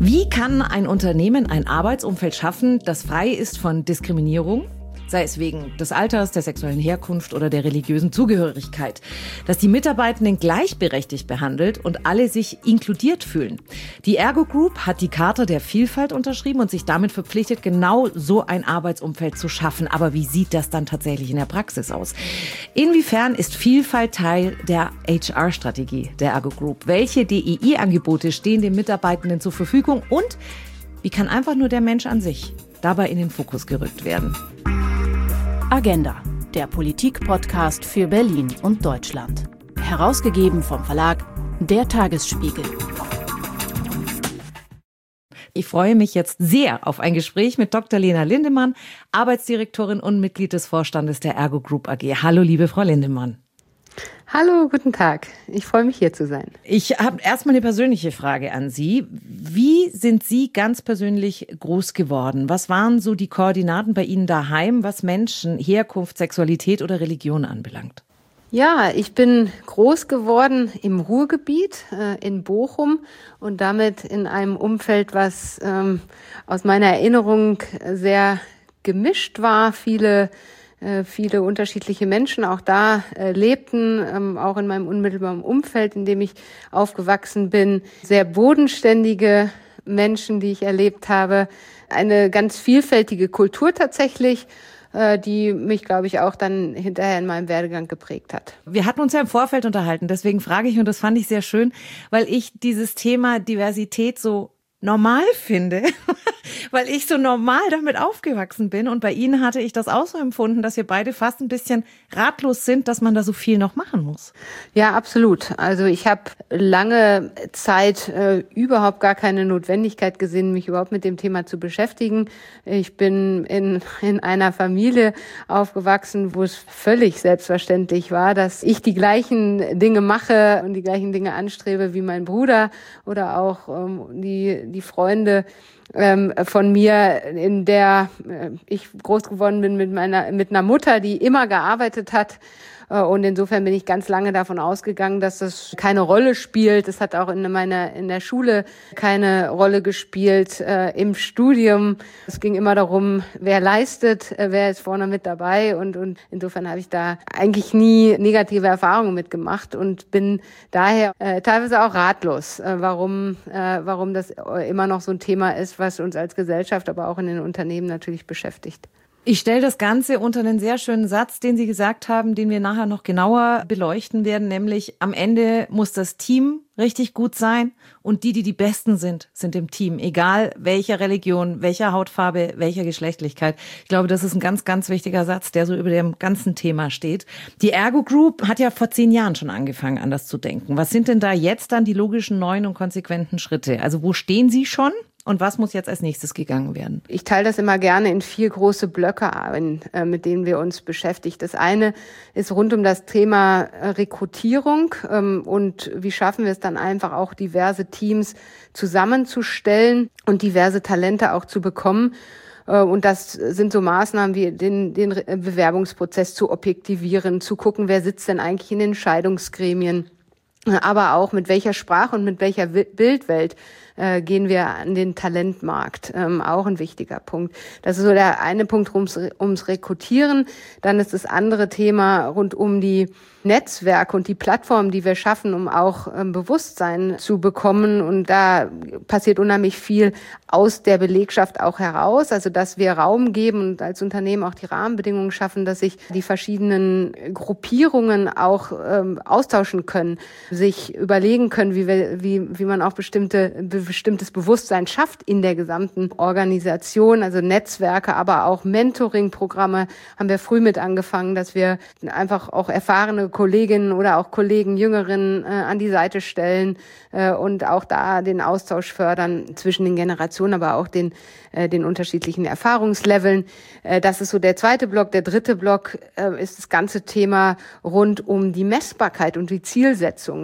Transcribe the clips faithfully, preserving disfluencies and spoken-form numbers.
Wie kann ein Unternehmen ein Arbeitsumfeld schaffen, das frei ist von Diskriminierung? Sei es wegen des Alters, der sexuellen Herkunft oder der religiösen Zugehörigkeit. Dass die Mitarbeitenden gleichberechtigt behandelt und alle sich inkludiert fühlen. Die Ergo Group hat die Charta der Vielfalt unterschrieben und sich damit verpflichtet, genau so ein Arbeitsumfeld zu schaffen. Aber wie sieht das dann tatsächlich in der Praxis aus? Inwiefern ist Vielfalt Teil der H R-Strategie der Ergo Group? Welche D E I-Angebote stehen den Mitarbeitenden zur Verfügung? Und wie kann einfach nur der Mensch an sich dabei in den Fokus gerückt werden? Agenda, der Politik-Podcast für Berlin und Deutschland. Herausgegeben vom Verlag Der Tagesspiegel. Ich freue mich jetzt sehr auf ein Gespräch mit Doktor Lena Lindemann, Arbeitsdirektorin und Mitglied des Vorstandes der Ergo Group A G. Hallo, liebe Frau Lindemann. Hallo, guten Tag. Ich freue mich, hier zu sein. Ich habe erstmal eine persönliche Frage an Sie. Wie sind Sie ganz persönlich groß geworden? Was waren so die Koordinaten bei Ihnen daheim, was Menschen, Herkunft, Sexualität oder Religion anbelangt? Ja, ich bin groß geworden im Ruhrgebiet, äh, in Bochum und damit in einem Umfeld, was ähm, aus meiner Erinnerung sehr gemischt war. Viele Viele unterschiedliche Menschen auch da äh, lebten, ähm, auch in meinem unmittelbaren Umfeld, in dem ich aufgewachsen bin. Sehr bodenständige Menschen, die ich erlebt habe. Eine ganz vielfältige Kultur tatsächlich, äh, die mich, glaube ich, auch dann hinterher in meinem Werdegang geprägt hat. Wir hatten uns ja im Vorfeld unterhalten, deswegen frage ich, und das fand ich sehr schön, weil ich dieses Thema Diversität so normal finde, weil ich so normal damit aufgewachsen bin. Und bei Ihnen hatte ich das auch so empfunden, dass wir beide fast ein bisschen ratlos sind, dass man da so viel noch machen muss. Ja, absolut. Also ich habe lange Zeit äh, überhaupt gar keine Notwendigkeit gesehen, mich überhaupt mit dem Thema zu beschäftigen. Ich bin in, in einer Familie aufgewachsen, wo es völlig selbstverständlich war, dass ich die gleichen Dinge mache und die gleichen Dinge anstrebe wie mein Bruder oder auch ähm, die die Freunde ähm, von mir, in der äh, ich groß geworden bin mit meiner mit einer Mutter, die immer gearbeitet hat. Und insofern bin ich ganz lange davon ausgegangen, dass das keine Rolle spielt. Es hat auch in meiner in der Schule keine Rolle gespielt, äh, im Studium. Es ging immer darum, wer leistet, äh, wer ist vorne mit dabei. Und, und insofern habe ich da eigentlich nie negative Erfahrungen mitgemacht und bin daher äh, teilweise auch ratlos, äh, warum, äh, warum das immer noch so ein Thema ist, was uns als Gesellschaft, aber auch in den Unternehmen natürlich beschäftigt. Ich stelle das Ganze unter einen sehr schönen Satz, den Sie gesagt haben, den wir nachher noch genauer beleuchten werden, nämlich am Ende muss das Team richtig gut sein und die, die die Besten sind, sind im Team, egal welcher Religion, welcher Hautfarbe, welcher Geschlechtlichkeit. Ich glaube, das ist ein ganz, ganz wichtiger Satz, der so über dem ganzen Thema steht. Die Ergo Group hat ja vor zehn Jahren schon angefangen, anders zu denken. Was sind denn da jetzt dann die logischen, neuen und konsequenten Schritte? Also wo stehen Sie schon? Und was muss jetzt als nächstes gegangen werden? Ich teile das immer gerne in vier große Blöcke ein, mit denen wir uns beschäftigen. Das eine ist rund um das Thema Rekrutierung und wie schaffen wir es dann einfach auch diverse Teams zusammenzustellen und diverse Talente auch zu bekommen. Und das sind so Maßnahmen wie den, den Bewerbungsprozess zu objektivieren, zu gucken, wer sitzt denn eigentlich in den Entscheidungsgremien, aber auch mit welcher Sprache und mit welcher Bildwelt äh, gehen wir an den Talentmarkt. Ähm, auch ein wichtiger Punkt. Das ist so der eine Punkt ums, ums Rekrutieren. Dann ist das andere Thema rund um die Netzwerke und die Plattformen, die wir schaffen, um auch ähm, Bewusstsein zu bekommen. Und da passiert unheimlich viel aus der Belegschaft auch heraus. Also, dass wir Raum geben und als Unternehmen auch die Rahmenbedingungen schaffen, dass sich die verschiedenen Gruppierungen auch ähm, austauschen können, sich überlegen können, wie wir, wie, wie man auch bestimmte, bestimmtes Bewusstsein schafft in der gesamten Organisation. Also Netzwerke, aber auch Mentoring-Programme haben wir früh mit angefangen, dass wir einfach auch erfahrene Kolleginnen oder auch Kollegen, Jüngeren äh, an die Seite stellen äh, und auch da den Austausch fördern zwischen den Generationen, aber auch den, äh, den unterschiedlichen Erfahrungsleveln. Äh, das ist so der zweite Block. Der dritte Block äh, ist das ganze Thema rund um die Messbarkeit und die Zielsetzung.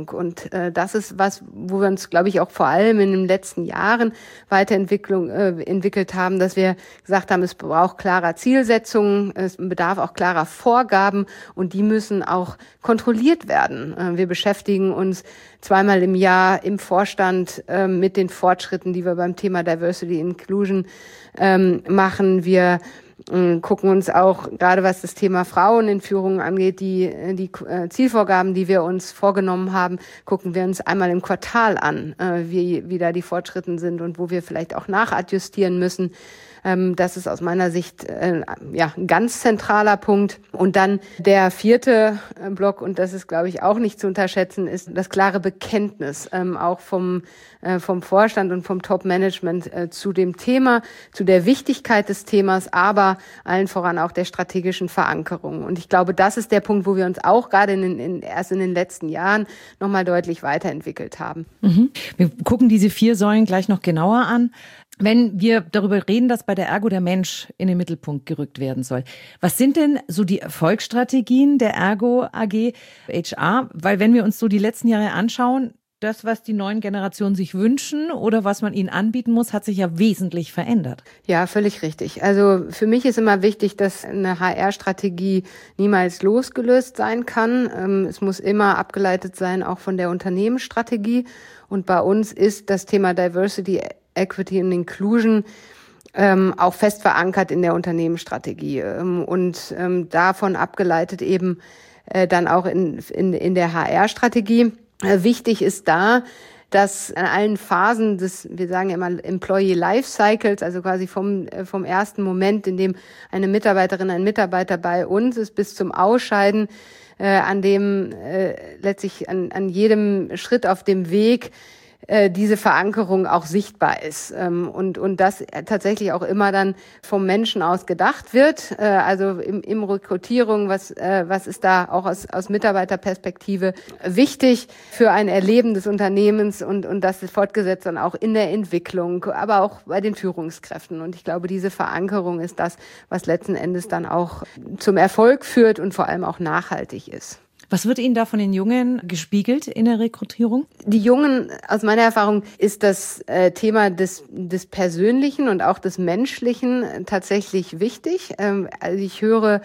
Weiterentwicklung. Und äh, das ist was, wo wir uns, glaube ich, auch vor allem in den letzten Jahren Weiterentwicklung äh, entwickelt haben, dass wir gesagt haben, es braucht klarer Zielsetzungen, es bedarf auch klarer Vorgaben und die müssen auch kontrolliert werden. Äh, wir beschäftigen uns zweimal im Jahr im Vorstand äh, mit den Fortschritten, die wir beim Thema Diversity Inclusion ähm, machen. Wir gucken uns auch, gerade was das Thema Frauen in Führung angeht, die, die Zielvorgaben, die wir uns vorgenommen haben, gucken wir uns einmal im Quartal an, wie, wie da die Fortschritte sind und wo wir vielleicht auch nachadjustieren müssen. Das ist aus meiner Sicht äh, ja, ein ganz zentraler Punkt. Und dann der vierte Block, und das ist, glaube ich, auch nicht zu unterschätzen, ist das klare Bekenntnis ähm, auch vom, äh, vom Vorstand und vom Top-Management äh, zu dem Thema, zu der Wichtigkeit des Themas, aber allen voran auch der strategischen Verankerung. Und ich glaube, das ist der Punkt, wo wir uns auch gerade in, in, erst in den letzten Jahren nochmal deutlich weiterentwickelt haben. Mhm. Wir gucken diese vier Säulen gleich noch genauer an. Wenn wir darüber reden, dass bei der Ergo der Mensch in den Mittelpunkt gerückt werden soll, was sind denn so die Erfolgsstrategien der Ergo A G H R? Weil wenn wir uns so die letzten Jahre anschauen, das, was die neuen Generationen sich wünschen oder was man ihnen anbieten muss, hat sich ja wesentlich verändert. Ja, völlig richtig. Also für mich ist immer wichtig, dass eine H R-Strategie niemals losgelöst sein kann. Es muss immer abgeleitet sein, auch von der Unternehmensstrategie. Und bei uns ist das Thema Diversity, Equity und Inclusion ähm, auch fest verankert in der Unternehmensstrategie ähm, und ähm, davon abgeleitet eben äh, dann auch in, in, in der H R-Strategie. Äh, wichtig ist da, dass an allen Phasen des, wir sagen ja immer Employee Life Cycles, also quasi vom, äh, vom ersten Moment, in dem eine Mitarbeiterin, ein Mitarbeiter bei uns ist, bis zum Ausscheiden, äh, an dem äh, letztlich an, an jedem Schritt auf dem Weg diese Verankerung auch sichtbar ist und und das tatsächlich auch immer dann vom Menschen aus gedacht wird, also im, im Rekrutierung, was was ist da auch aus aus Mitarbeiterperspektive wichtig für ein Erleben des Unternehmens und und das ist fortgesetzt dann auch in der Entwicklung, aber auch bei den Führungskräften und ich glaube, diese Verankerung ist das, was letzten Endes dann auch zum Erfolg führt und vor allem auch nachhaltig ist. Was wird Ihnen da von den Jungen gespiegelt in der Rekrutierung? Die Jungen, aus meiner Erfahrung, ist das äh, Thema des, des Persönlichen und auch des Menschlichen tatsächlich wichtig. Ähm, also ich höre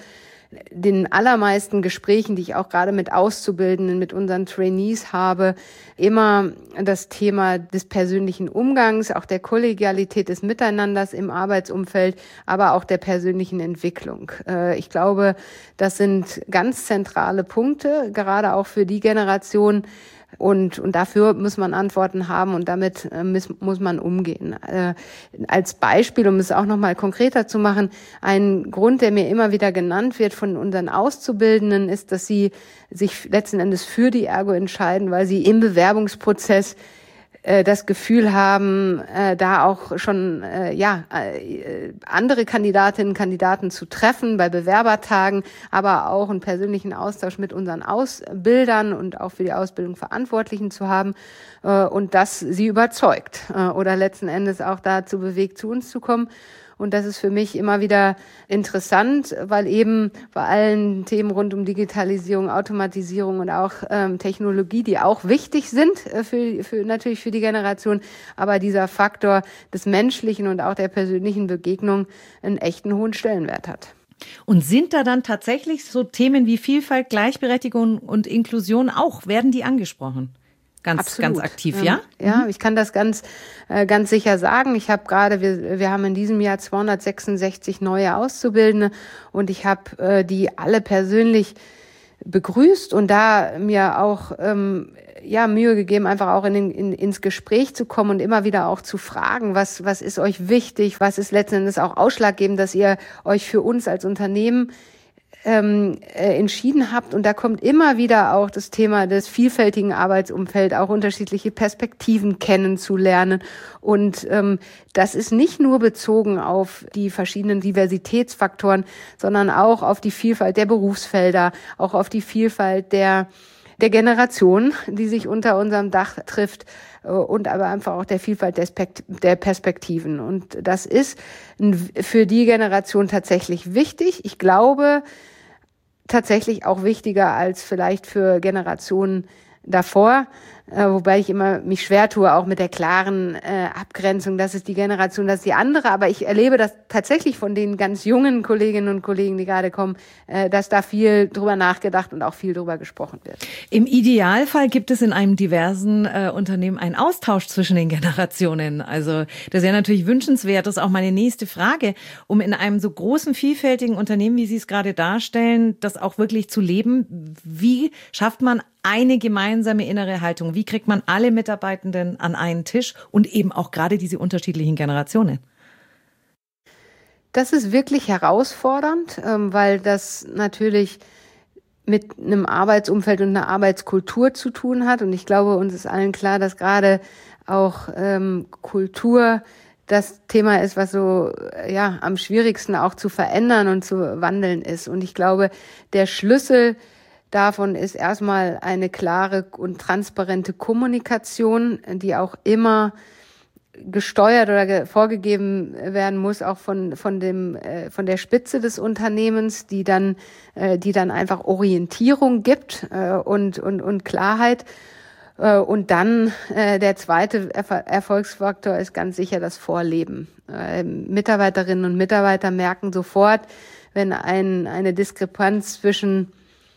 den allermeisten Gesprächen, die ich auch gerade mit Auszubildenden, mit unseren Trainees habe, immer das Thema des persönlichen Umgangs, auch der Kollegialität des Miteinanders im Arbeitsumfeld, aber auch der persönlichen Entwicklung. Ich glaube, das sind ganz zentrale Punkte, gerade auch für die Generation, Und, und dafür muss man Antworten haben und damit äh, muss, muss man umgehen. Äh, als Beispiel, um es auch nochmal konkreter zu machen, ein Grund, der mir immer wieder genannt wird von unseren Auszubildenden, ist, dass sie sich letzten Endes für die Ergo entscheiden, weil sie im Bewerbungsprozess das Gefühl haben, äh, da auch schon äh, ja äh, andere Kandidatinnen und Kandidaten zu treffen bei Bewerbertagen, aber auch einen persönlichen Austausch mit unseren Ausbildern und auch für die Ausbildung Verantwortlichen zu haben äh, und das sie überzeugt äh, oder letzten Endes auch dazu bewegt, zu uns zu kommen. Und das ist für mich immer wieder interessant, weil eben bei allen Themen rund um Digitalisierung, Automatisierung und auch ähm, Technologie, die auch wichtig sind äh, für, für natürlich für die Generation, aber dieser Faktor des menschlichen und auch der persönlichen Begegnung einen echten hohen Stellenwert hat. Und sind da dann tatsächlich so Themen wie Vielfalt, Gleichberechtigung und Inklusion auch, werden die angesprochen? Ganz, Absolut. ganz aktiv, ja? Ja, ich kann das ganz, äh, ganz sicher sagen. Ich habe gerade, wir, wir haben in diesem Jahr zweihundertsechsundsechzig neue Auszubildende und ich habe äh, die alle persönlich begrüßt und da mir auch ähm, ja Mühe gegeben, einfach auch in den, in, ins Gespräch zu kommen und immer wieder auch zu fragen, was, was ist euch wichtig, was ist letzten Endes auch ausschlaggebend, dass ihr euch für uns als Unternehmen Ähm, äh, entschieden habt. Und da kommt immer wieder auch das Thema des vielfältigen Arbeitsumfelds, auch unterschiedliche Perspektiven kennenzulernen. Und ähm, das ist nicht nur bezogen auf die verschiedenen Diversitätsfaktoren, sondern auch auf die Vielfalt der Berufsfelder, auch auf die Vielfalt der der Generation, die sich unter unserem Dach trifft und aber einfach auch der Vielfalt der Perspektiven. Und das ist für die Generation tatsächlich wichtig. Ich glaube, tatsächlich auch wichtiger als vielleicht für Generationen davor. Äh, wobei ich immer mich schwer tue, auch mit der klaren äh, Abgrenzung, das ist die Generation, das ist die andere. Aber ich erlebe das tatsächlich von den ganz jungen Kolleginnen und Kollegen, die gerade kommen, äh, dass da viel drüber nachgedacht und auch viel drüber gesprochen wird. Im Idealfall gibt es in einem diversen äh, Unternehmen einen Austausch zwischen den Generationen. Also das wäre natürlich wünschenswert. Das ist auch meine nächste Frage, um in einem so großen, vielfältigen Unternehmen, wie Sie es gerade darstellen, das auch wirklich zu leben. Wie schafft man eine gemeinsame innere Haltung? Wie kriegt man alle Mitarbeitenden an einen Tisch und eben auch gerade diese unterschiedlichen Generationen? Das ist wirklich herausfordernd, weil das natürlich mit einem Arbeitsumfeld und einer Arbeitskultur zu tun hat. Und ich glaube, uns ist allen klar, dass gerade auch ähm, Kultur das Thema ist, was so ja am schwierigsten auch zu verändern und zu wandeln ist. Und ich glaube, der Schlüssel davon ist erstmal eine klare und transparente Kommunikation, die auch immer gesteuert oder ge- vorgegeben werden muss, auch von von dem äh, von der Spitze des Unternehmens, die dann äh, die dann einfach Orientierung gibt äh, und und und Klarheit. Äh, und dann äh, der zweite Erf- Erfolgsfaktor ist ganz sicher das Vorleben. Äh, Mitarbeiterinnen und Mitarbeiter merken sofort, wenn ein eine Diskrepanz zwischen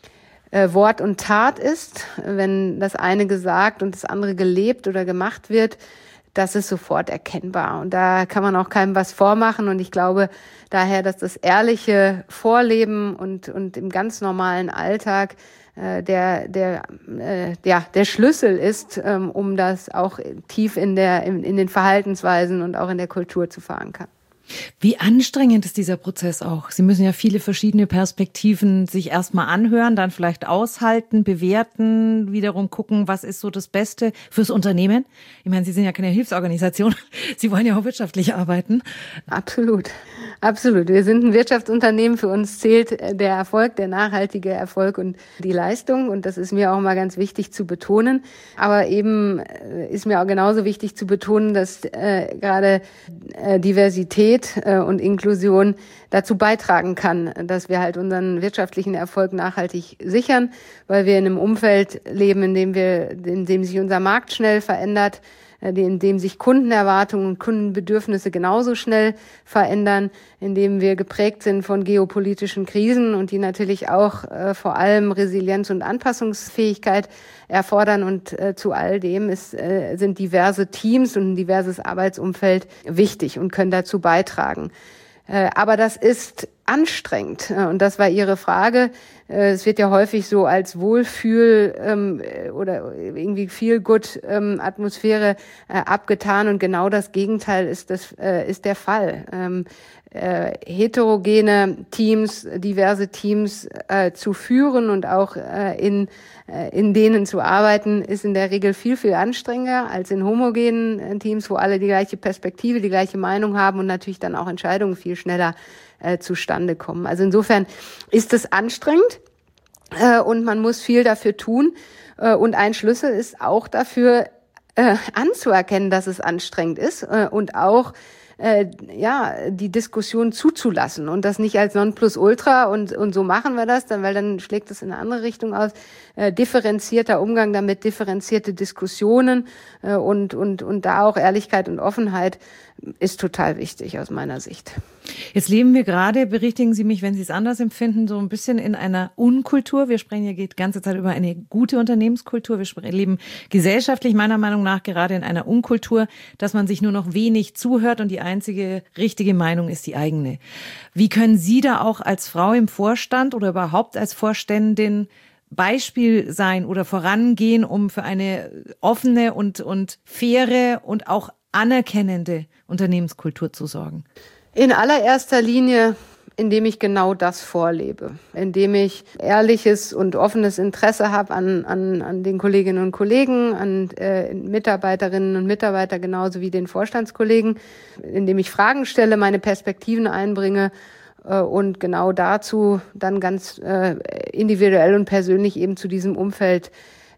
Äh, Wort und Tat ist, wenn das eine gesagt und das andere gelebt oder gemacht wird, das ist sofort erkennbar. Und da kann man auch keinem was vormachen. Und ich glaube daher, dass das ehrliche Vorleben und, und im ganz normalen Alltag äh, der, der, äh, ja, der Schlüssel ist, ähm, um das auch tief in der, in, in den Verhaltensweisen und auch in der Kultur zu verankern. Wie anstrengend ist dieser Prozess auch? Sie müssen ja viele verschiedene Perspektiven sich erstmal anhören, dann vielleicht aushalten, bewerten, wiederum gucken, was ist so das Beste fürs Unternehmen. Ich meine, Sie sind ja keine Hilfsorganisation. Sie wollen ja auch wirtschaftlich arbeiten. Absolut. Absolut. Wir sind ein Wirtschaftsunternehmen. Für uns zählt der Erfolg, der nachhaltige Erfolg und die Leistung. Und das ist mir auch mal ganz wichtig zu betonen. Aber eben ist mir auch genauso wichtig zu betonen, dass äh, gerade äh, Diversität und Inklusion dazu beitragen kann, dass wir halt unseren wirtschaftlichen Erfolg nachhaltig sichern, weil wir in einem Umfeld leben, in dem wir, in dem sich unser Markt schnell verändert, in dem sich Kundenerwartungen und Kundenbedürfnisse genauso schnell verändern, in dem wir geprägt sind von geopolitischen Krisen und die natürlich auch äh, vor allem Resilienz und Anpassungsfähigkeit erfordern. Und äh, zu all dem ist, äh, sind diverse Teams und ein diverses Arbeitsumfeld wichtig und können dazu beitragen. Äh, aber das ist anstrengend. Und das war Ihre Frage. Es wird ja häufig so als Wohlfühl ähm, oder irgendwie Feel-Good-Atmosphäre ähm, äh, abgetan. Und genau das Gegenteil ist, das, äh, ist der Fall. Ähm, äh, heterogene Teams, diverse Teams äh, zu führen und auch äh, in, äh, in denen zu arbeiten, ist in der Regel viel, viel anstrengender als in homogenen äh, Teams, wo alle die gleiche Perspektive, die gleiche Meinung haben und natürlich dann auch Entscheidungen viel schneller äh, zustande kommen. Also insofern ist es anstrengend äh, und man muss viel dafür tun. Äh, und ein Schlüssel ist auch dafür äh, anzuerkennen, dass es anstrengend ist äh, und auch äh, ja die Diskussion zuzulassen und das nicht als Nonplusultra und und so machen wir das, dann weil dann schlägt es in eine andere Richtung aus. Äh, differenzierter Umgang damit, differenzierte Diskussionen äh, und und und da auch Ehrlichkeit und Offenheit ist total wichtig aus meiner Sicht. Jetzt leben wir gerade, berichtigen Sie mich, wenn Sie es anders empfinden, so ein bisschen in einer Unkultur. Wir sprechen ja die ganze Zeit über eine gute Unternehmenskultur. Wir leben gesellschaftlich meiner Meinung nach gerade in einer Unkultur, dass man sich nur noch wenig zuhört und die einzige richtige Meinung ist die eigene. Wie können Sie da auch als Frau im Vorstand oder überhaupt als Vorständin Beispiel sein oder vorangehen, um für eine offene und, und faire und auch anerkennende Unternehmenskultur zu sorgen? In allererster Linie, indem ich genau das vorlebe, indem ich ehrliches und offenes Interesse habe an, an, an den Kolleginnen und Kollegen, an äh, Mitarbeiterinnen und Mitarbeiter genauso wie den Vorstandskollegen, indem ich Fragen stelle, meine Perspektiven einbringe äh, und genau dazu dann ganz äh, individuell und persönlich eben zu diesem Umfeld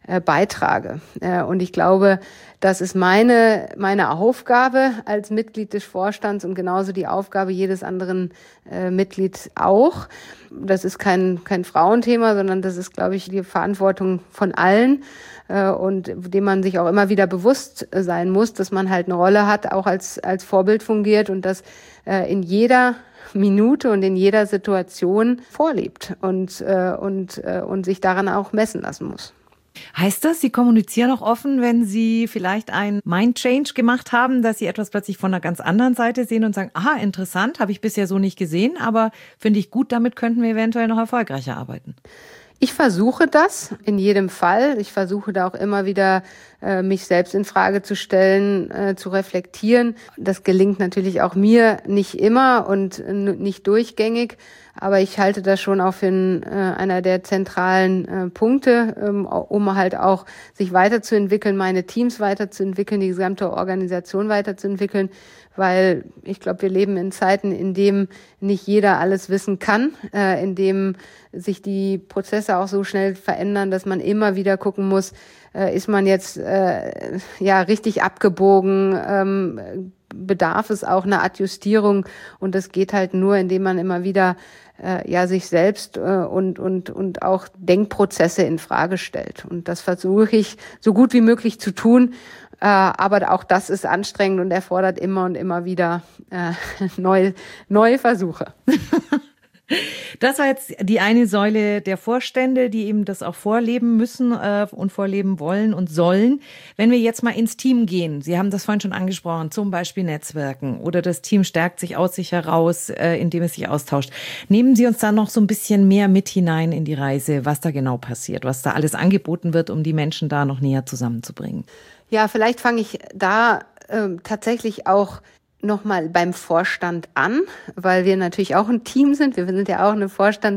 äh, beitrage. Äh, und ich glaube, das ist meine, meine Aufgabe als Mitglied des Vorstands und genauso die Aufgabe jedes anderen äh, Mitglieds auch. Das ist kein, kein Frauenthema, sondern das ist, glaube ich, die Verantwortung von allen äh, und dem man sich auch immer wieder bewusst sein muss, dass man halt eine Rolle hat, auch als, als Vorbild fungiert und das äh, in jeder Minute und in jeder Situation vorlebt und, äh, und, äh, und sich daran auch messen lassen muss. Heißt das, Sie kommunizieren auch offen, wenn Sie vielleicht einen Mind-Change gemacht haben, dass Sie etwas plötzlich von einer ganz anderen Seite sehen und sagen, aha, interessant, habe ich bisher so nicht gesehen, aber finde ich gut, damit könnten wir eventuell noch erfolgreicher arbeiten? Ich versuche das in jedem Fall. Ich versuche da auch immer wieder, äh, mich selbst in Frage zu stellen, äh, zu reflektieren. Das gelingt natürlich auch mir nicht immer und äh, nicht durchgängig. Aber ich halte das schon auch für ein, äh, einer der zentralen äh, Punkte, ähm, um halt auch sich weiterzuentwickeln, meine Teams weiterzuentwickeln, die gesamte Organisation weiterzuentwickeln. Weil ich glaube, wir leben in Zeiten, in denen nicht jeder alles wissen kann, äh, in dem sich die Prozesse auch so schnell verändern, dass man immer wieder gucken muss, äh, ist man jetzt äh, ja richtig abgebogen, ähm, bedarf es auch einer Adjustierung und das geht halt nur, indem man immer wieder äh, ja sich selbst äh, und und und auch Denkprozesse in Frage stellt und das versuche ich so gut wie möglich zu tun. Äh, aber auch das ist anstrengend und erfordert immer und immer wieder äh, neue, neue Versuche. Das war jetzt die eine Säule der Vorstände, die eben das auch vorleben müssen äh, und vorleben wollen und sollen. Wenn wir jetzt mal ins Team gehen, Sie haben das vorhin schon angesprochen, zum Beispiel Netzwerken oder das Team stärkt sich aus sich heraus, äh, indem es sich austauscht. Nehmen Sie uns da noch so ein bisschen mehr mit hinein in die Reise, was da genau passiert, was da alles angeboten wird, um die Menschen da noch näher zusammenzubringen. Ja, vielleicht fange ich da äh, tatsächlich auch nochmal beim Vorstand an, weil wir natürlich auch ein Team sind. Wir sind ja auch ein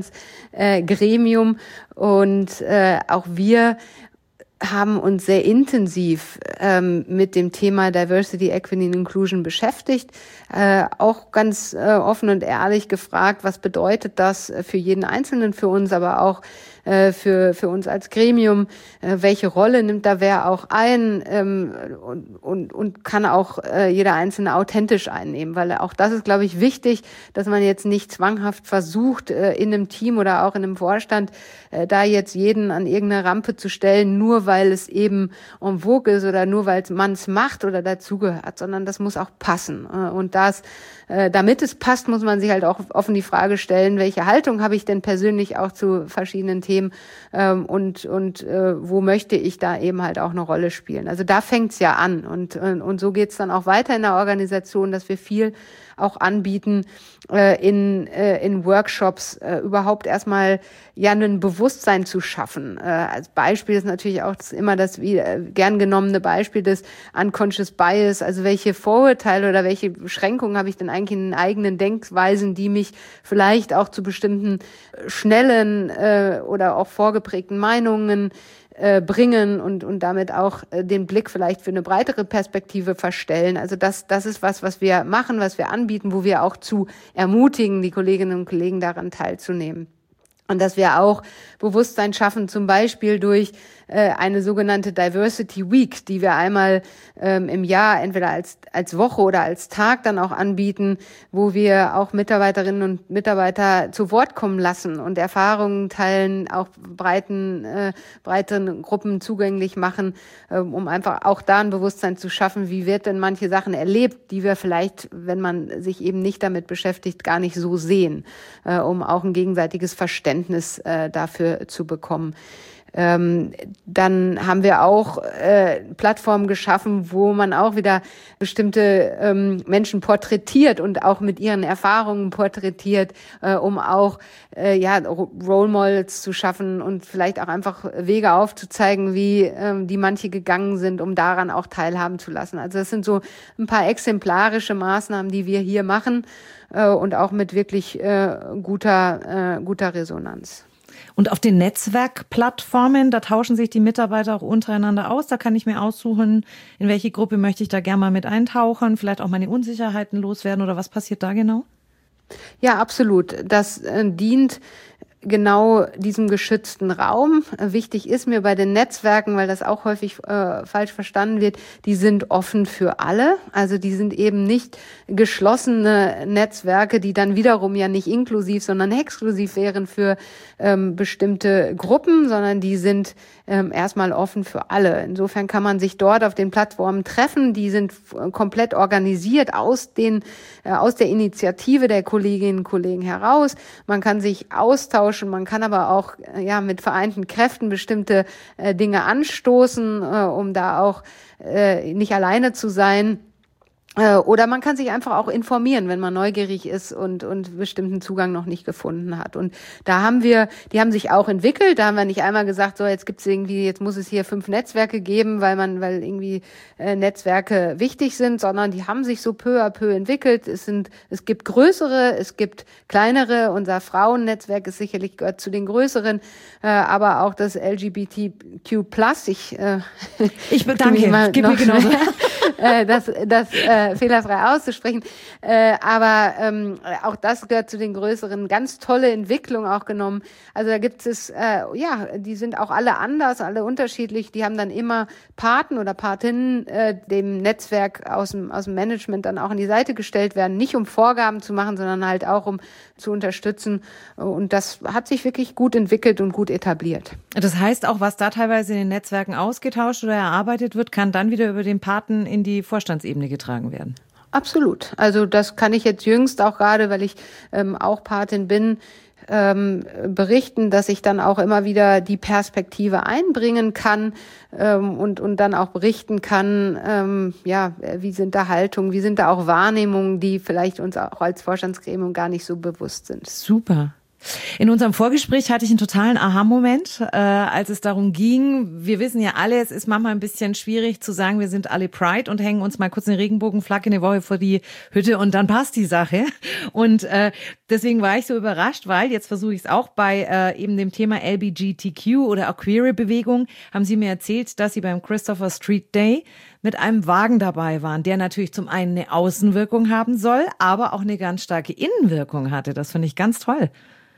Vorstandsgremium äh, und äh, auch wir haben uns sehr intensiv ähm, mit dem Thema Diversity, Equity and Inclusion beschäftigt. Äh, auch ganz äh, offen und ehrlich gefragt, was bedeutet das für jeden Einzelnen, für uns, aber auch äh, für für uns als Gremium? Äh, welche Rolle nimmt da wer auch ein ähm, und, und, und kann auch äh, jeder Einzelne authentisch einnehmen? Weil auch das ist, glaube ich, wichtig, dass man jetzt nicht zwanghaft versucht, äh, in einem Team oder auch in einem Vorstand äh, da jetzt jeden an irgendeine Rampe zu stellen, nur weil es eben en vogue ist oder nur weil man es macht oder dazugehört, sondern das muss auch passen. Und das, damit es passt, muss man sich halt auch offen die Frage stellen, welche Haltung habe ich denn persönlich auch zu verschiedenen Themen und, und wo möchte ich da eben halt auch eine Rolle spielen. Also da fängt es ja an und, und so geht es dann auch weiter in der Organisation, dass wir viel auch anbieten, äh, in, äh, in Workshops äh, überhaupt erstmal ja ein Bewusstsein zu schaffen. Äh, als Beispiel ist natürlich auch das, immer das wie, äh, gern genommene Beispiel des Unconscious Bias, also welche Vorurteile oder welche Beschränkungen habe ich denn eigentlich in den eigenen Denkweisen, die mich vielleicht auch zu bestimmten schnellen äh, oder auch vorgeprägten Meinungen bringen und und damit auch den Blick vielleicht für eine breitere Perspektive verstellen. Also das das ist was, was wir machen, was wir anbieten, wo wir auch zu ermutigen, die Kolleginnen und Kollegen daran teilzunehmen. Und dass wir auch Bewusstsein schaffen, zum Beispiel durch äh, eine sogenannte Diversity Week, die wir einmal ähm, im Jahr entweder als als Woche oder als Tag dann auch anbieten, wo wir auch Mitarbeiterinnen und Mitarbeiter zu Wort kommen lassen und Erfahrungen teilen, auch breiten äh, breiten Gruppen zugänglich machen, äh, um einfach auch da ein Bewusstsein zu schaffen, wie wird denn manche Sachen erlebt, die wir vielleicht, wenn man sich eben nicht damit beschäftigt, gar nicht so sehen, äh, um auch ein gegenseitiges Verständnis äh, dafür zu bekommen. Ähm, dann haben wir auch äh, Plattformen geschaffen, wo man auch wieder bestimmte ähm, Menschen porträtiert und auch mit ihren Erfahrungen porträtiert, äh, um auch äh, ja Role Models zu schaffen und vielleicht auch einfach Wege aufzuzeigen, wie ähm, die manche gegangen sind, um daran auch teilhaben zu lassen. Also das sind so ein paar exemplarische Maßnahmen, die wir hier machen äh, und auch mit wirklich äh, guter äh, guter Resonanz. Und auf den Netzwerkplattformen, da tauschen sich die Mitarbeiter auch untereinander aus. Da kann ich mir aussuchen, in welche Gruppe möchte ich da gerne mal mit eintauchen, vielleicht auch meine Unsicherheiten loswerden oder was passiert da genau? Ja, absolut. Das äh, dient genau diesem geschützten Raum. Wichtig ist mir bei den Netzwerken, weil das auch häufig äh, falsch verstanden wird, die sind offen für alle. Also die sind eben nicht geschlossene Netzwerke, die dann wiederum ja nicht inklusiv, sondern exklusiv wären für ähm, bestimmte Gruppen, sondern die sind ähm, erstmal offen für alle. Insofern kann man sich dort auf den Plattformen treffen. Die sind f- komplett organisiert aus den äh, aus der Initiative der Kolleginnen und Kollegen heraus. Man kann sich austauschen, man kann aber auch äh, ja mit vereinten Kräften bestimmte äh, Dinge anstoßen, äh, um da auch äh, nicht alleine zu sein. Oder man kann sich einfach auch informieren, wenn man neugierig ist und und bestimmten Zugang noch nicht gefunden hat. Und da haben wir, die haben sich auch entwickelt. Da haben wir nicht einmal gesagt, so jetzt gibt's irgendwie, jetzt muss es hier fünf Netzwerke geben, weil man, weil irgendwie äh, Netzwerke wichtig sind, sondern die haben sich so peu à peu entwickelt. Es sind, es gibt größere, es gibt kleinere. Unser Frauennetzwerk ist sicherlich gehört zu den größeren, äh, aber auch das L G B T Q plus. Ich äh, ich bedanke, ich gebe mir genauso. äh, das, das äh, fehlerfrei auszusprechen. Äh, aber ähm, auch das gehört zu den größeren, ganz tolle Entwicklung auch genommen. Also da gibt es, äh, ja, die sind auch alle anders, alle unterschiedlich. Die haben dann immer Paten oder Patinnen äh, dem Netzwerk aus dem, aus dem Management dann auch an die Seite gestellt werden. Nicht um Vorgaben zu machen, sondern halt auch um zu unterstützen. Und das hat sich wirklich gut entwickelt und gut etabliert. Das heißt auch, was da teilweise in den Netzwerken ausgetauscht oder erarbeitet wird, kann dann wieder über den Paten in die Vorstandsebene getragen werden. Absolut. Also das kann ich jetzt jüngst auch gerade, weil ich ähm, auch Patin bin, ähm, berichten, dass ich dann auch immer wieder die Perspektive einbringen kann ähm, und und dann auch berichten kann, ähm, ja, wie sind da Haltungen, wie sind da auch Wahrnehmungen, die vielleicht uns auch als Vorstandsgremium gar nicht so bewusst sind. Super. In unserem Vorgespräch hatte ich einen totalen Aha-Moment, äh, als es darum ging, wir wissen ja alle, es ist manchmal ein bisschen schwierig zu sagen, wir sind alle Pride und hängen uns mal kurz eine Regenbogenflagge eine Woche vor die Hütte und dann passt die Sache. Und äh, deswegen war ich so überrascht, weil, jetzt versuche ich es auch bei äh, eben dem Thema L G B T Q oder auch Queer-Bewegung, haben Sie mir erzählt, dass Sie beim Christopher Street Day mit einem Wagen dabei waren, der natürlich zum einen eine Außenwirkung haben soll, aber auch eine ganz starke Innenwirkung hatte. Das finde ich ganz toll.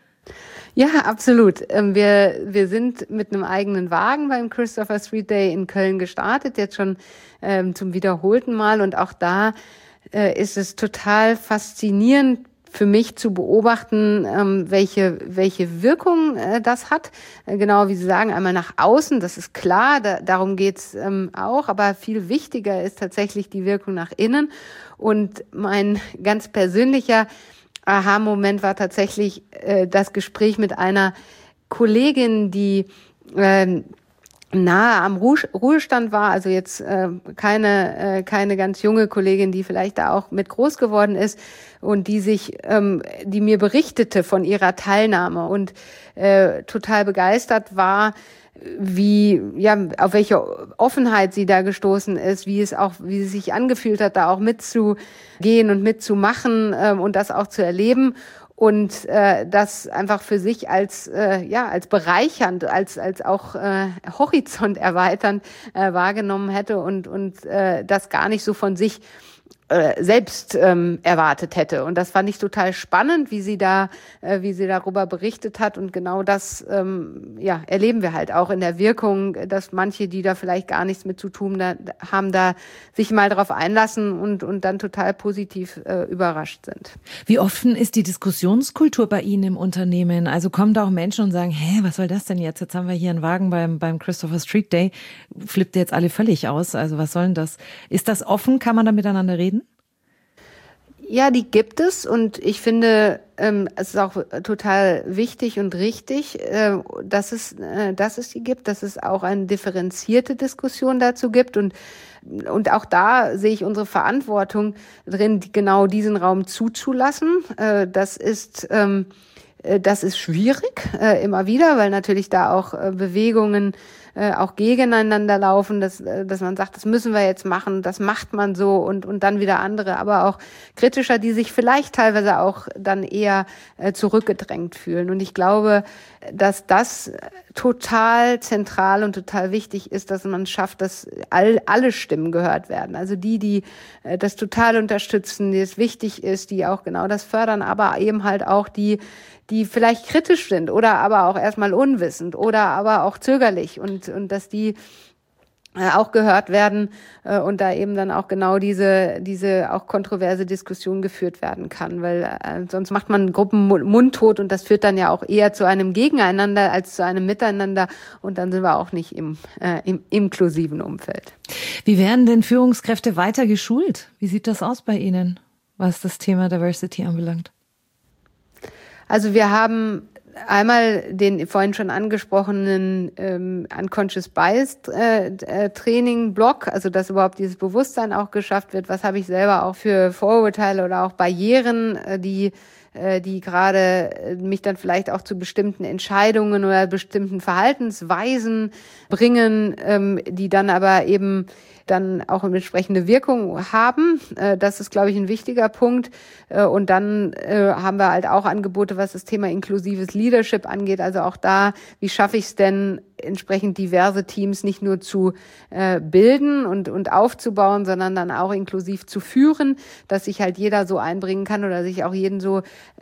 Ja, absolut. Wir, wir sind mit einem eigenen Wagen beim Christopher Street Day in Köln gestartet, jetzt schon ähm, zum wiederholten Mal. Und auch da äh, ist es total faszinierend für mich zu beobachten, ähm, welche, welche Wirkung äh, das hat. Äh, genau wie Sie sagen, einmal nach außen, das ist klar, da, darum geht's ähm, auch. Aber viel wichtiger ist tatsächlich die Wirkung nach innen. Und mein ganz persönlicher Aha-Moment war tatsächlich äh, das Gespräch mit einer Kollegin, die äh, nahe am Ruhe- Ruhestand war, also jetzt äh, keine äh, keine ganz junge Kollegin, die vielleicht da auch mit groß geworden ist und die sich, ähm, die mir berichtete von ihrer Teilnahme und äh, total begeistert war, wie, ja, auf welche Offenheit sie da gestoßen ist, wie es auch, wie sie sich angefühlt hat, da auch mitzugehen und mitzumachen ähm, und das auch zu erleben und äh, das einfach für sich als, äh, ja, als bereichernd, als, als auch äh, Horizont erweiternd äh, wahrgenommen hätte und, und äh, das gar nicht so von sich äh, selbst ähm, erwartet hätte. Und das fand ich total spannend, wie sie da, äh, wie sie darüber berichtet hat. Und genau das, ähm, ja, erleben wir halt auch in der Wirkung, dass manche, die da vielleicht gar nichts mit zu tun da, haben, da sich mal darauf einlassen und und dann total positiv äh, überrascht sind. Wie offen ist die Diskussionskultur bei Ihnen im Unternehmen? Also kommen da auch Menschen und sagen, hä, was soll das denn jetzt? Jetzt haben wir hier einen Wagen beim beim Christopher Street Day. Flippt jetzt alle völlig aus. Also was soll denn das? Ist das offen? Kann man da miteinander reden? Ja, die gibt es und ich finde, ähm, es ist auch total wichtig und richtig, äh, dass es, äh, dass es die gibt, dass es auch eine differenzierte Diskussion dazu gibt und und auch da sehe ich unsere Verantwortung drin, genau diesen Raum zuzulassen. Äh, das ist ähm, das ist schwierig, äh, immer wieder, weil natürlich da auch äh, Bewegungen äh, auch gegeneinander laufen, dass, äh, dass man sagt, das müssen wir jetzt machen, das macht man so und, und dann wieder andere, aber auch kritischer, die sich vielleicht teilweise auch dann eher äh, zurückgedrängt fühlen. Und ich glaube, dass das total zentral und total wichtig ist, dass man schafft, dass all, alle Stimmen gehört werden. Also die, die äh, das total unterstützen, die es wichtig ist, die auch genau das fördern, aber eben halt auch die, die vielleicht kritisch sind oder aber auch erstmal unwissend oder aber auch zögerlich und, und dass die auch gehört werden äh, und da eben dann auch genau diese diese auch kontroverse Diskussion geführt werden kann, weil äh, sonst macht man Gruppen mundtot und das führt dann ja auch eher zu einem Gegeneinander als zu einem Miteinander und dann sind wir auch nicht im, äh, im inklusiven Umfeld. Wie werden denn Führungskräfte weiter geschult? Wie sieht das aus bei Ihnen, was das Thema Diversity anbelangt? Also wir haben einmal den vorhin schon angesprochenen ähm, Unconscious Bias äh, äh, Training Block, also dass überhaupt dieses Bewusstsein auch geschafft wird. Was habe ich selber auch für Vorurteile oder auch Barrieren, äh, die äh, die gerade mich dann vielleicht auch zu bestimmten Entscheidungen oder bestimmten Verhaltensweisen bringen, ähm, die dann aber eben dann auch eine entsprechende Wirkung haben. Das ist, glaube ich, ein wichtiger Punkt. Und dann haben wir halt auch Angebote, was das Thema inklusives Leadership angeht. Also auch da, wie schaffe ich es denn, entsprechend diverse Teams nicht nur zu bilden und, und aufzubauen, sondern dann auch inklusiv zu führen, dass sich halt jeder so einbringen kann oder sich auch jeden so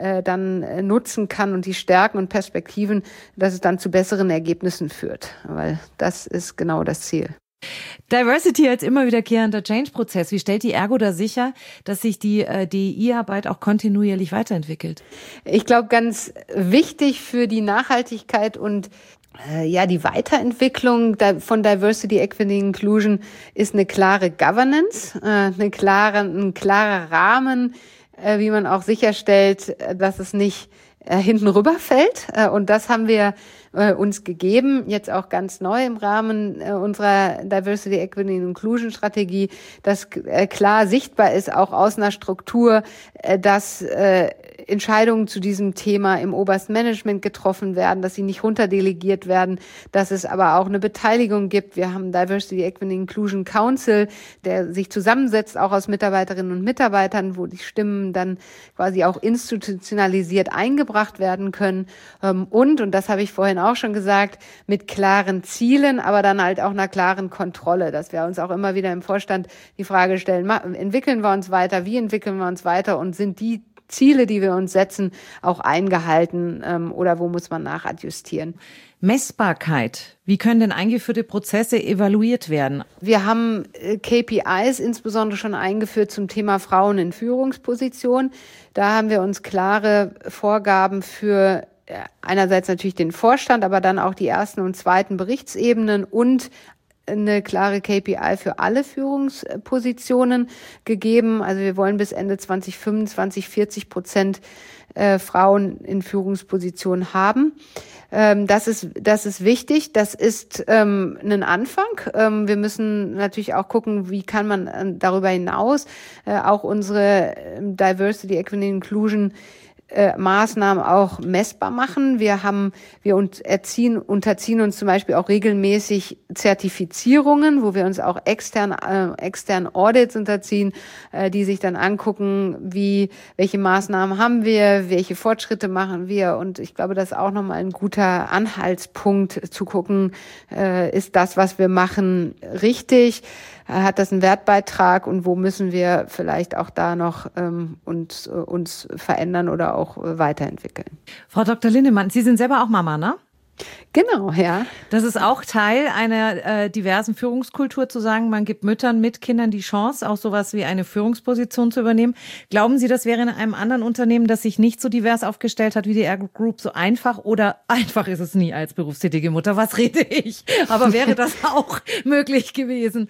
dann nutzen kann und die Stärken und Perspektiven, dass es dann zu besseren Ergebnissen führt. Weil das ist genau das Ziel. Diversity als immer wiederkehrender Change-Prozess. Wie stellt die Ergo da sicher, dass sich die äh, D E I-Arbeit auch kontinuierlich weiterentwickelt? Ich glaube, ganz wichtig für die Nachhaltigkeit und äh, ja die Weiterentwicklung von Diversity, Equity, Inclusion ist eine klare Governance, äh, eine klare, ein klarer Rahmen, äh, wie man auch sicherstellt, dass es nicht äh, hinten rüberfällt. Äh, und das haben wir uns gegeben, jetzt auch ganz neu im Rahmen unserer Diversity, Equity and Inclusion Strategie, dass klar sichtbar ist, auch aus einer Struktur, dass Entscheidungen zu diesem Thema im obersten Management getroffen werden, dass sie nicht runterdelegiert werden, dass es aber auch eine Beteiligung gibt. Wir haben Diversity, Equity and Inclusion Council, der sich zusammensetzt, auch aus Mitarbeiterinnen und Mitarbeitern, wo die Stimmen dann quasi auch institutionalisiert eingebracht werden können. Und, und das habe ich vorhin auch schon gesagt, mit klaren Zielen, aber dann halt auch einer klaren Kontrolle, dass wir uns auch immer wieder im Vorstand die Frage stellen, entwickeln wir uns weiter, wie entwickeln wir uns weiter und sind die Ziele, die wir uns setzen, auch eingehalten ähm, oder wo muss man nachadjustieren? Messbarkeit. Wie können denn eingeführte Prozesse evaluiert werden? Wir haben K P Is insbesondere schon eingeführt zum Thema Frauen in Führungspositionen. Da haben wir uns klare Vorgaben für einerseits natürlich den Vorstand, aber dann auch die ersten und zweiten Berichtsebenen und eine klare K P I für alle Führungspositionen gegeben. Also wir wollen bis Ende zwanzig fünfundzwanzig vierzig Prozent äh, Frauen in Führungspositionen haben. Ähm, das ist, das ist wichtig. Das ist ähm, ein Anfang. Ähm, wir müssen natürlich auch gucken, wie kann man äh, darüber hinaus äh, auch unsere äh, Diversity, Equity, Inclusion Äh, Maßnahmen auch messbar machen. Wir haben, wir uns erziehen, unterziehen uns zum Beispiel auch regelmäßig Zertifizierungen, wo wir uns auch extern, äh, extern Audits unterziehen, äh, die sich dann angucken, wie, welche Maßnahmen haben wir, welche Fortschritte machen wir. Und ich glaube, das ist auch nochmal ein guter Anhaltspunkt zu gucken, äh, ist das, was wir machen, richtig? Hat das einen Wertbeitrag und wo müssen wir vielleicht auch da noch ähm, uns, äh, uns verändern oder auch äh, weiterentwickeln? Frau Doktor Lindemann, Sie sind selber auch Mama, ne? Genau, ja. Das ist auch Teil einer äh, diversen Führungskultur, zu sagen, man gibt Müttern mit Kindern die Chance, auch sowas wie eine Führungsposition zu übernehmen. Glauben Sie, das wäre in einem anderen Unternehmen, das sich nicht so divers aufgestellt hat wie die Ergo Group, so einfach? Oder einfach ist es nie als berufstätige Mutter? Was rede ich? Aber wäre das auch möglich gewesen?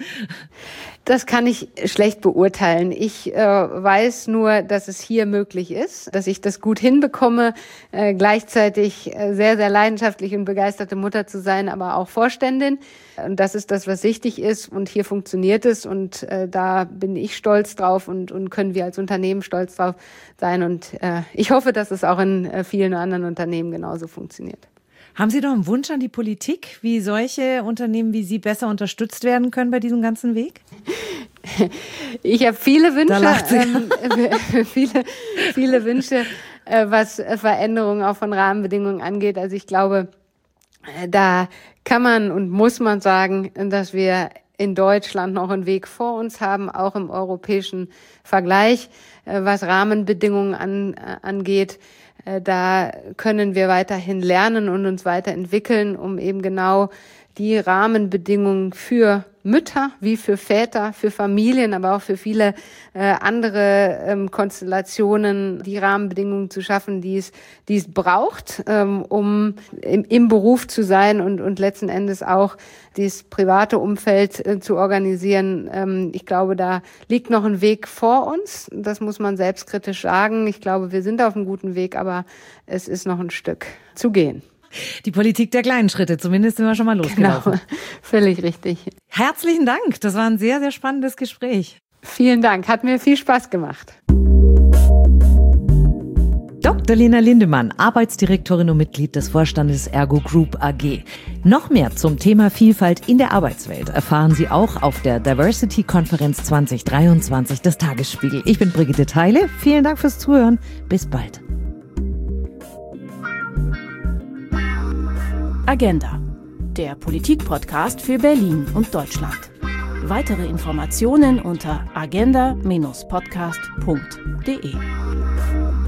Das kann ich schlecht beurteilen. Ich äh, weiß nur, dass es hier möglich ist, dass ich das gut hinbekomme, äh, gleichzeitig äh, sehr, sehr leidenschaftlich und begeisterte Mutter zu sein, aber auch Vorständin. Und das ist das, was wichtig ist. Und hier funktioniert es. Und äh, da bin ich stolz drauf und, und können wir als Unternehmen stolz drauf sein. Und äh, ich hoffe, dass es auch in äh, vielen anderen Unternehmen genauso funktioniert. Haben Sie noch einen Wunsch an die Politik, wie solche Unternehmen wie Sie besser unterstützt werden können bei diesem ganzen Weg? Ich habe viele Wünsche, Da lacht sie. ähm, viele, viele Wünsche, äh, was Veränderungen auch von Rahmenbedingungen angeht. Also ich glaube, da kann man und muss man sagen, dass wir in Deutschland noch einen Weg vor uns haben, auch im europäischen Vergleich, äh, was Rahmenbedingungen an, äh, angeht. Äh, da können wir weiterhin lernen und uns weiterentwickeln, um eben genau die Rahmenbedingungen für Mütter wie für Väter, für Familien, aber auch für viele äh, andere ähm, Konstellationen, die Rahmenbedingungen zu schaffen, die es, die es braucht, ähm, um im, im Beruf zu sein und, und letzten Endes auch das private Umfeld äh, zu organisieren. Ähm, ich glaube, da liegt noch ein Weg vor uns. Das muss man selbstkritisch sagen. Ich glaube, wir sind auf einem guten Weg, aber es ist noch ein Stück zu gehen. Die Politik der kleinen Schritte, zumindest sind wir schon mal losgelaufen. Genau, völlig richtig. Herzlichen Dank, das war ein sehr, sehr spannendes Gespräch. Vielen Dank, hat mir viel Spaß gemacht. Doktor Lena Lindemann, Arbeitsdirektorin und Mitglied des Vorstandes Ergo Group A G. Noch mehr zum Thema Vielfalt in der Arbeitswelt erfahren Sie auch auf der Diversity-Konferenz zwanzig dreiundzwanzig des Tagesspiegel. Ich bin Brigitte Theile, vielen Dank fürs Zuhören, bis bald. Agenda, der Politik-Podcast für Berlin und Deutschland. Weitere Informationen unter agenda Bindestrich podcast punkt de.